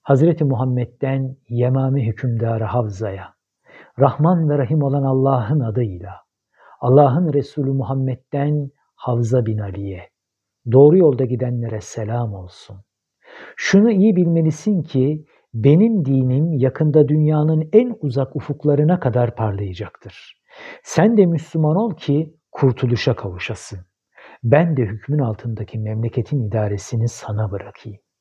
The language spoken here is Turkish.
Hazreti Muhammed'den Yemami hükümdarı Havza'ya, Rahman ve Rahim olan Allah'ın adıyla, Allah'ın Resulü Muhammed'den Havza bin Ali'ye, doğru yolda gidenlere selam olsun. Şunu iyi bilmelisin ki benim dinim yakında dünyanın en uzak ufuklarına kadar parlayacaktır. Sen de Müslüman ol ki kurtuluşa kavuşasın. Ben de hükmün altındaki memleketin idaresini sana bırakayım.